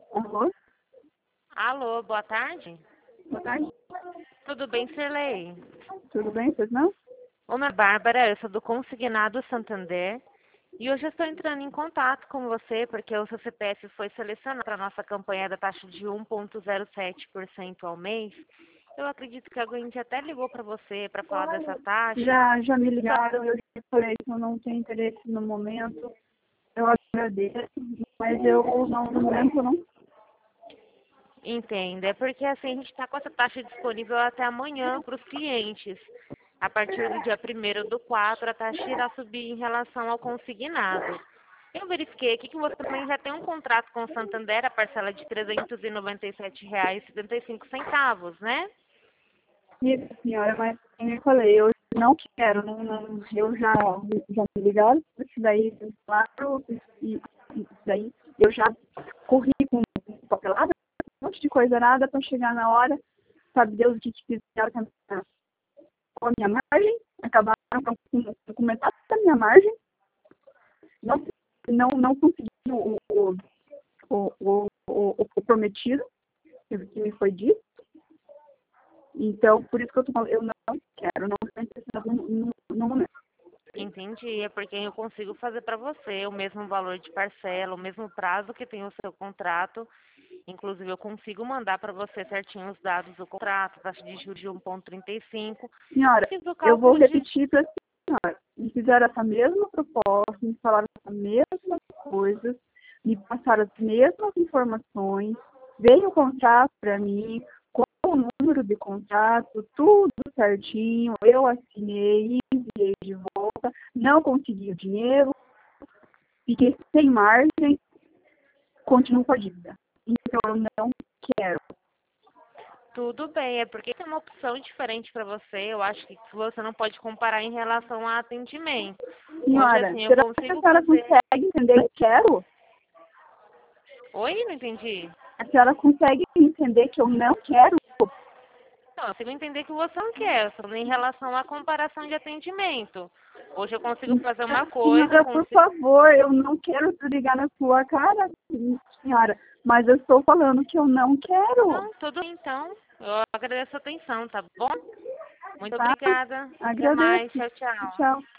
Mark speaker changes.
Speaker 1: Alô?
Speaker 2: Alô, boa tarde.
Speaker 1: Boa tarde.
Speaker 2: Tudo bem, Cirlei?
Speaker 1: Tudo bem, vocês não?
Speaker 2: Ô, minha Bárbara, eu sou do Consignado Santander e hoje eu estou entrando em contato com você porque o seu CPF foi selecionado para a nossa campanha da taxa de 1,07% ao mês. Eu acredito que alguém já até ligou para você para falar dessa taxa.
Speaker 1: Já me ligaram, eu já falei que eu não tenho interesse no momento. Eu agradeço, mas eu não, no momento eu não.
Speaker 2: Entenda, é porque assim a gente está com essa taxa disponível até amanhã para os clientes. A partir do dia 1º do 4, a taxa irá subir em relação ao consignado. Eu verifiquei aqui que você também já tem um contrato com o Santander, a parcela de R$ 397,75, né?
Speaker 1: Isso, senhora, mas como eu falei, eu não quero, eu já me ligaram, isso daí, claro, isso daí, eu já corri com papelada, um monte de coisa nada para chegar na hora, sabe Deus o que fizeram com a minha margem, acabaram com metade da minha margem, não conseguiram o prometido que me foi dito. Então, por isso que eu tô falando, eu não quero, não estou interessada no momento.
Speaker 2: Entendi, é porque eu consigo fazer para você o mesmo valor de parcela, o mesmo prazo que tem o seu contrato. Inclusive, eu consigo mandar para você certinho os dados do contrato, taxa de juros de 1,35.
Speaker 1: Senhora,
Speaker 2: Fiz o
Speaker 1: eu vou
Speaker 2: cálculo de...
Speaker 1: repetir para a senhora. Me fizeram essa mesma proposta, me falaram as mesmas coisas, me passaram as mesmas informações, veio o contrato para mim, com o número de contrato, tudo certinho, eu assinei, enviei de volta, não consegui o dinheiro, fiquei sem margem, continuo com a dívida. Então, eu não quero.
Speaker 2: Tudo bem, é porque tem uma opção diferente para você. Eu acho que você não pode comparar em relação a atendimento. Hoje,
Speaker 1: Senhora,
Speaker 2: assim, eu
Speaker 1: será que a
Speaker 2: consigo
Speaker 1: senhora
Speaker 2: fazer...
Speaker 1: consegue entender que eu quero?
Speaker 2: Oi, não entendi.
Speaker 1: A senhora consegue entender que eu não quero?
Speaker 2: Não, eu consigo entender que você não quer, só em relação à comparação de atendimento. Hoje eu consigo fazer uma coisa,
Speaker 1: Senhora, por
Speaker 2: consigo...
Speaker 1: favor, eu não quero desligar na sua cara, senhora, mas eu estou falando que eu não quero.
Speaker 2: Não, tudo bem, então. Eu agradeço a atenção, tá bom? Muito
Speaker 1: Tá?
Speaker 2: obrigada. Até mais.
Speaker 1: Agradeço.
Speaker 2: Tchau, tchau.
Speaker 1: Tchau.